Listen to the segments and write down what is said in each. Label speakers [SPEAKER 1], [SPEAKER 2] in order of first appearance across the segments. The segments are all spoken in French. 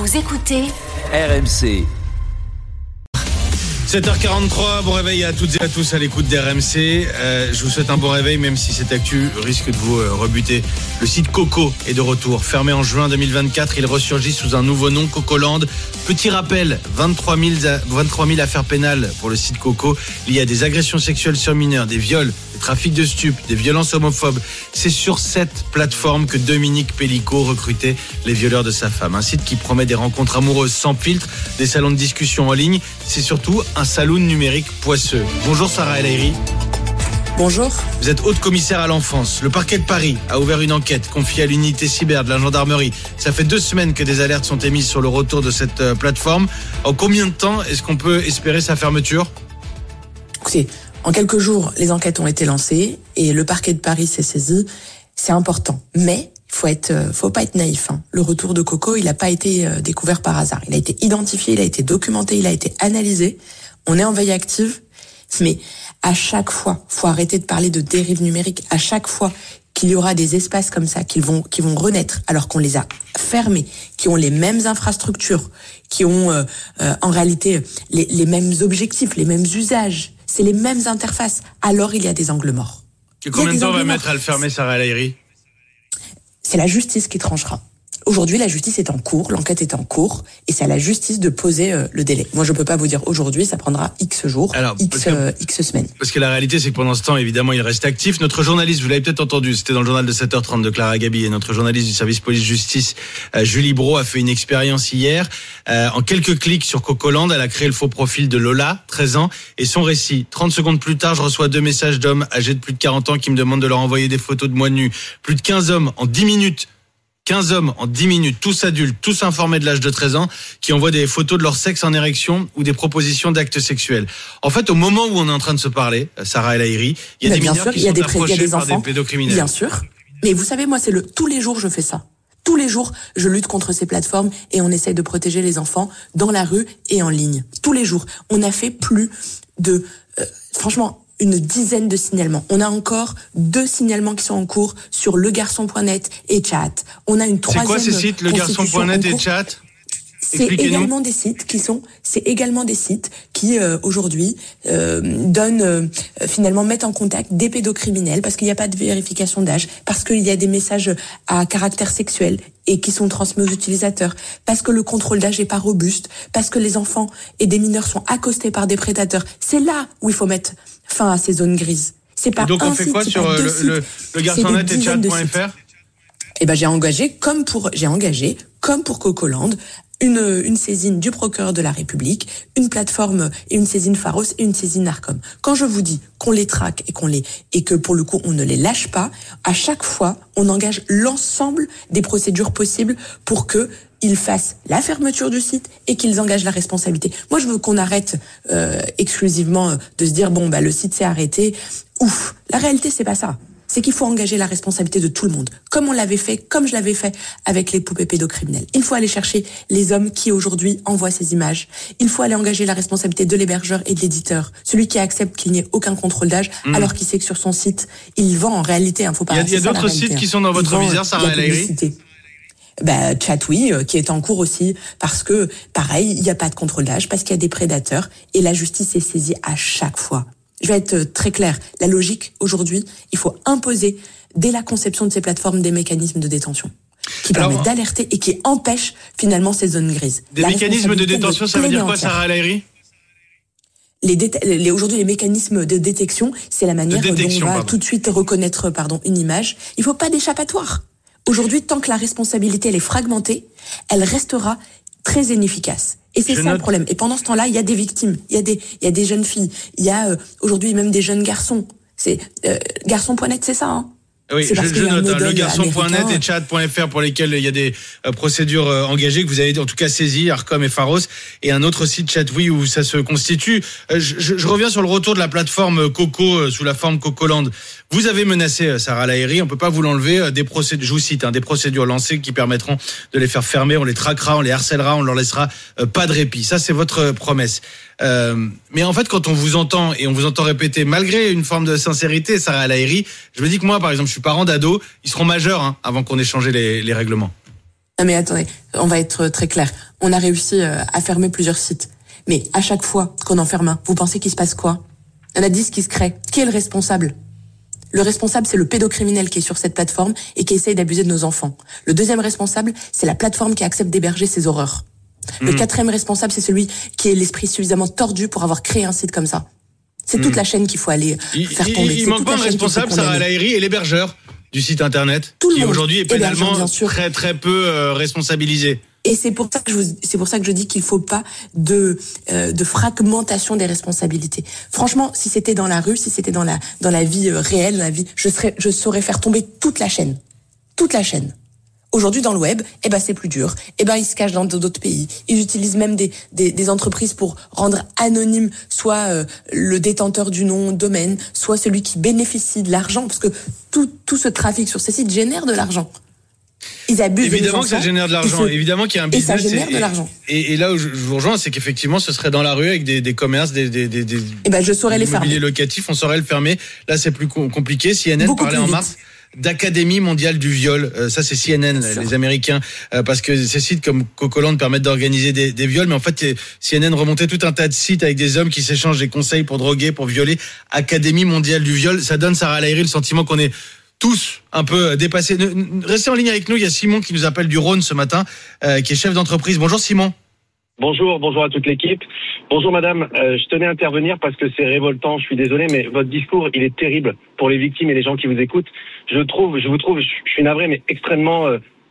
[SPEAKER 1] Vous écoutez
[SPEAKER 2] RMC.
[SPEAKER 3] 7h43, bon réveil à toutes et à tous à l'écoute d'RMC. Je vous souhaite un bon réveil, même si cette actu risque de vous rebuter. Le site Coco est de retour. Fermé en juin 2024, il ressurgit sous un nouveau nom, Cocoland. Petit rappel, 23 000 affaires pénales pour le site Coco, liées à des agressions sexuelles sur mineurs, des viols, des trafics de stupes, des violences homophobes. C'est sur cette plateforme que Dominique Pellicot recrutait les violeurs de sa femme. Un site qui promet des rencontres amoureuses sans filtre, des salons de discussion en ligne. C'est surtout un saloon numérique poisseux. Bonjour Sarah El Haïry.
[SPEAKER 4] Bonjour.
[SPEAKER 3] Vous êtes haute commissaire à l'enfance. Le parquet de Paris a ouvert une enquête confiée à l'unité cyber de la gendarmerie. Ça fait 2 semaines que des alertes sont émises sur le retour de cette plateforme. En combien de temps est-ce qu'on peut espérer sa fermeture ?
[SPEAKER 4] Écoutez, en quelques jours, les enquêtes ont été lancées et le parquet de Paris s'est saisi. C'est important. Mais faut pas être naïf. Le retour de Coco, il n'a pas été découvert par hasard. Il a été identifié, il a été documenté, il a été analysé. On est en veille active, mais à chaque fois, faut arrêter de parler de dérive numérique. À chaque fois qu'il y aura des espaces comme ça qui vont renaître alors qu'on les a fermés, qui ont les mêmes infrastructures, qui ont en réalité les mêmes objectifs, les mêmes usages, c'est les mêmes interfaces, alors il y a des angles morts.
[SPEAKER 3] Et combien de temps on va mettre à le fermer, Sarah El Haïry ?
[SPEAKER 4] C'est la justice qui tranchera. Aujourd'hui, la justice est en cours, l'enquête est en cours, et c'est à la justice de poser le délai. Moi, je peux pas vous dire aujourd'hui, ça prendra X jours, X semaines.
[SPEAKER 3] Parce que la réalité, c'est que pendant ce temps, évidemment, il reste actif. Notre journaliste, vous l'avez peut-être entendu, c'était dans le journal de 7h30 de Clara Gabi, et notre journaliste du service police-justice, Julie Brault, a fait une expérience hier. En quelques clics sur Cocoland, elle a créé le faux profil de Lola, 13 ans, et son récit. 30 secondes plus tard, je reçois 2 messages d'hommes âgés de plus de 40 ans qui me demandent de leur envoyer des photos de moi nu. Plus de 15 hommes en 10 minutes. 15 hommes en 10 minutes, tous adultes, tous informés de l'âge de 13 ans, qui envoient des photos de leur sexe en érection ou des propositions d'actes sexuels. En fait, au moment où on est en train de se parler, Sarah El Haïry, il y a des mineurs qui sont approchés par des pédocriminels.
[SPEAKER 4] Bien sûr. Mais vous savez, moi, tous les jours, je fais ça. Tous les jours, je lutte contre ces plateformes et on essaye de protéger les enfants dans la rue et en ligne. Tous les jours. On a fait plus de, franchement, une dizaine de signalements. On a encore 2 signalements qui sont en cours sur legarçon.net et chat. On a une 3e.
[SPEAKER 3] C'est quoi ces sites, legarçon.net et chat ?
[SPEAKER 4] C'est également des sites qui aujourd'hui mettent en contact des pédocriminels parce qu'il n'y a pas de vérification d'âge, parce qu'il y a des messages à caractère sexuel et qui sont transmis aux utilisateurs, parce que le contrôle d'âge n'est pas robuste, parce que les enfants et des mineurs sont accostés par des prédateurs. C'est là où il faut mettre fin à ces zones grises. C'est pas
[SPEAKER 3] donc on fait quoi sur legarçon.net et chat.fr ?
[SPEAKER 4] Eh ben j'ai engagé comme pour Cocoland une saisine du procureur de la République, une plateforme et une saisine Pharos et une saisine Arcom. Quand je vous dis qu'on les traque et que pour le coup on ne les lâche pas, à chaque fois on engage l'ensemble des procédures possibles pour que ils fassent la fermeture du site et qu'ils engagent la responsabilité. Moi, je veux qu'on arrête exclusivement de se dire le site s'est arrêté. Ouf, la réalité c'est pas ça. C'est qu'il faut engager la responsabilité de tout le monde, comme je l'avais fait avec les poupées pédocriminelles. Il faut aller chercher les hommes qui aujourd'hui envoient ces images. Il faut aller engager la responsabilité de l'hébergeur et de l'éditeur, celui qui accepte qu'il n'y ait aucun contrôle d'âge, alors qu'il sait que sur son site, il vend en réalité. Faut pas.
[SPEAKER 3] Il y a d'autres sites qui sont dans votre viseur, Sarah El Haïry ?
[SPEAKER 4] Chatouille, qui est en cours aussi, parce que, pareil, il n'y a pas de contrôle d'âge, parce qu'il y a des prédateurs, et la justice est saisie à chaque fois. Je vais être très claire. La logique, aujourd'hui, il faut imposer, dès la conception de ces plateformes, des mécanismes de détention qui permettent d'alerter et qui empêchent finalement ces zones grises.
[SPEAKER 3] Des mécanismes de détention, ça veut dire quoi, Sarah El Haïry ?
[SPEAKER 4] Aujourd'hui, les mécanismes de détection, c'est la manière dont on va tout de suite reconnaître une image. Il faut pas d'échappatoire. Aujourd'hui, tant que la responsabilité elle est fragmentée, elle restera très inefficace. Et c'est ça le problème. Et pendant ce temps-là, il y a des victimes, il y a des jeunes filles, il y a aujourd'hui même des jeunes garçons. C'est garçon.net, c'est ça,
[SPEAKER 3] Oui, je note legarçon.net et chat.fr pour lesquels il y a des procédures engagées que vous avez en tout cas saisies, Arcom et Pharos, et un autre site Chatouille où ça se constitue. Je reviens sur le retour de la plateforme Coco sous la forme Cocoland. Vous avez menacé Sarah El Haïry, on peut pas vous l'enlever, des procédures, je vous cite, des procédures lancées qui permettront de les faire fermer, on les traquera, on les harcèlera, on leur laissera pas de répit. Ça c'est votre promesse. Mais en fait, quand on vous entend et on vous entend répéter, malgré une forme de sincérité, Sarah El Haïry, je me dis que moi, par exemple, je suis parent d'ados, ils seront majeurs avant qu'on ait changé les règlements.
[SPEAKER 4] Non mais attendez, on va être très clair. On a réussi à fermer plusieurs sites. Mais à chaque fois qu'on en ferme un, vous pensez qu'il se passe quoi? Il y en a 10 qui se créent. Qui est le responsable? Le responsable, c'est le pédocriminel qui est sur cette plateforme et qui essaye d'abuser de nos enfants. Le deuxième responsable, c'est la plateforme qui accepte d'héberger ces horreurs. Le quatrième responsable, c'est celui qui est l'esprit suffisamment tordu pour avoir créé un site comme ça. C'est toute la chaîne qu'il faut aller faire tomber.
[SPEAKER 3] Il manque pas un responsable, Sarah El Haïry, et l'hébergeur du site internet, qui aujourd'hui est pénalement très très peu responsabilisé.
[SPEAKER 4] Et c'est pour ça que je dis qu'il faut pas de fragmentation des responsabilités. Franchement, si c'était dans la rue, si c'était dans la vie réelle, dans la vie, je saurais faire tomber toute la chaîne. Aujourd'hui, dans le web, c'est plus dur. Ils se cachent dans d'autres pays. Ils utilisent même des entreprises pour rendre anonyme soit le détenteur du nom domaine, soit celui qui bénéficie de l'argent, parce que tout ce trafic sur ces sites génère de l'argent. Ils abusent
[SPEAKER 3] évidemment que ça génère de l'argent, évidemment qu'il y a un business.
[SPEAKER 4] Et ça génère de l'argent.
[SPEAKER 3] Et là où je vous rejoins, c'est qu'effectivement, ce serait dans la rue avec des commerces,
[SPEAKER 4] je saurais les fermer.
[SPEAKER 3] Immobilier locatif, on saurait le fermer. Là, c'est plus compliqué. CNN parlait en mars d'Académie mondiale du viol. Ça, c'est CNN, les Américains, parce que ces sites comme Cocoland permettent d'organiser des viols. Mais en fait, CNN remontait tout un tas de sites avec des hommes qui s'échangent des conseils pour droguer, pour violer. Académie mondiale du viol. Ça donne, Sarah El Haïry, le sentiment qu'on est tous un peu dépassés. Restez en ligne avec nous. Il y a Simon qui nous appelle du Rhône ce matin, qui est chef d'entreprise. Bonjour Simon.
[SPEAKER 1] Bonjour à toute l'équipe. Bonjour madame, je tenais à intervenir parce que c'est révoltant, je suis désolé, mais votre discours, il est terrible pour les victimes et les gens qui vous écoutent. Je suis navré, mais extrêmement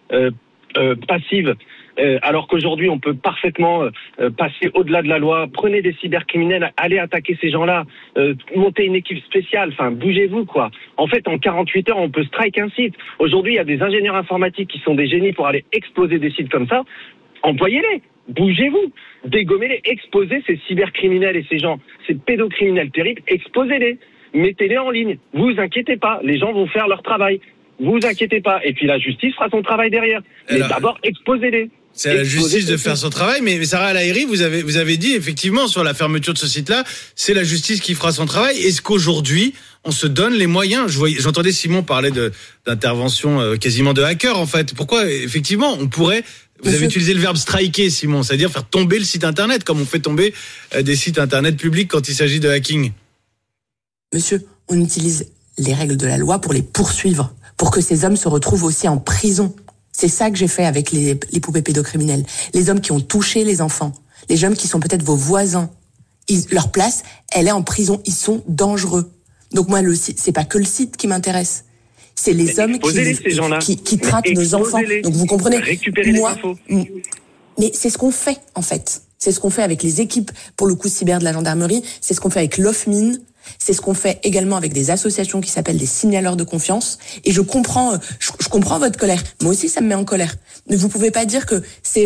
[SPEAKER 1] passive. Alors qu'aujourd'hui, on peut parfaitement passer au-delà de la loi. Prenez des cybercriminels, allez attaquer ces gens-là, montez une équipe spéciale, bougez-vous, quoi. En fait, en 48 heures, on peut strike un site. Aujourd'hui, il y a des ingénieurs informatiques qui sont des génies pour aller exploser des sites comme ça. Employez-les, bougez-vous, dégommez-les, exposez ces cybercriminels et ces gens, ces pédocriminels terribles, exposez-les, mettez-les en ligne. Vous inquiétez pas, les gens vont faire leur travail. Vous inquiétez pas. Et puis la justice fera son travail derrière. Mais d'abord, exposez-les.
[SPEAKER 3] C'est à la justice de faire son travail, mais Sarah El Haïry, vous avez dit effectivement sur la fermeture de ce site-là, c'est la justice qui fera son travail. Est-ce qu'aujourd'hui, on se donne les moyens? J'entendais Simon parler d'intervention quasiment de hacker en fait. Pourquoi effectivement on pourrait? Vous avez utilisé le verbe striker, Simon, c'est-à-dire faire tomber le site internet, comme on fait tomber des sites internet publics quand il s'agit de hacking.
[SPEAKER 4] Monsieur, on utilise les règles de la loi pour les poursuivre, pour que ces hommes se retrouvent aussi en prison. C'est ça que j'ai fait avec les poupées pédocriminelles. Les hommes qui ont touché les enfants, les hommes qui sont peut-être vos voisins, leur place, elle est en prison, ils sont dangereux. Donc moi, le site, c'est pas que le site qui m'intéresse. C'est les hommes qui traquent nos enfants. Donc vous comprenez, moi, mais c'est ce qu'on fait en fait. C'est ce qu'on fait avec les équipes, pour le coup cyber de la gendarmerie. C'est ce qu'on fait avec l'OFMIN. C'est ce qu'on fait également avec des associations qui s'appellent des signaleurs de confiance. Et je comprends votre colère. Moi aussi, ça me met en colère. Mais vous pouvez pas dire que c'est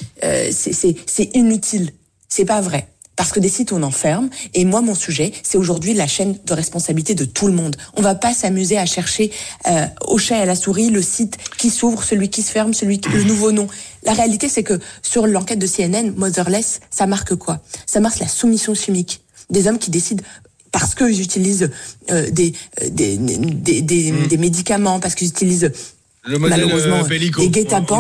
[SPEAKER 4] inutile. C'est pas vrai. Parce que des sites, on en ferme. Et moi, mon sujet, c'est aujourd'hui la chaîne de responsabilité de tout le monde. On va pas s'amuser à chercher au chat et à la souris le site qui s'ouvre, celui qui se ferme, le nouveau nom. La réalité, c'est que sur l'enquête de CNN, Motherless, ça marque quoi? Ça marque la soumission chimique. Des hommes qui décident parce qu'ils utilisent des médicaments, parce qu'ils utilisent malheureusement des guet-apens,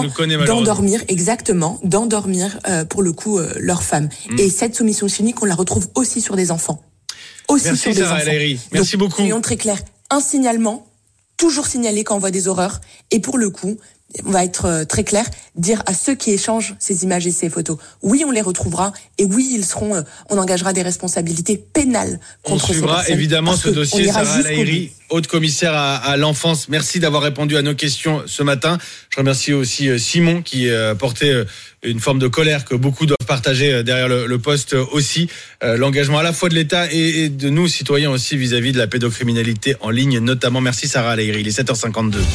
[SPEAKER 4] d'endormir pour le coup leurs femmes. Et cette soumission chimique, on la retrouve aussi sur des enfants.
[SPEAKER 3] Merci Sarah El Haïry. Merci beaucoup.
[SPEAKER 4] Soyons très clairs. Un signalement, toujours signaler quand on voit des horreurs. Et pour le coup, on va être très clair, dire à ceux qui échangent ces images et ces photos, oui, on les retrouvera, et oui, on engagera des responsabilités pénales contre ces personnes.
[SPEAKER 3] On suivra évidemment ce dossier. Sarah El Haïry, haute commissaire à l'enfance, merci d'avoir répondu à nos questions ce matin. Je remercie aussi Simon qui portait une forme de colère que beaucoup doivent partager derrière le poste aussi. L'engagement à la fois de l'État et de nous, citoyens aussi, vis-à-vis de la pédocriminalité en ligne notamment. Merci Sarah El Haïry, il est 7h52.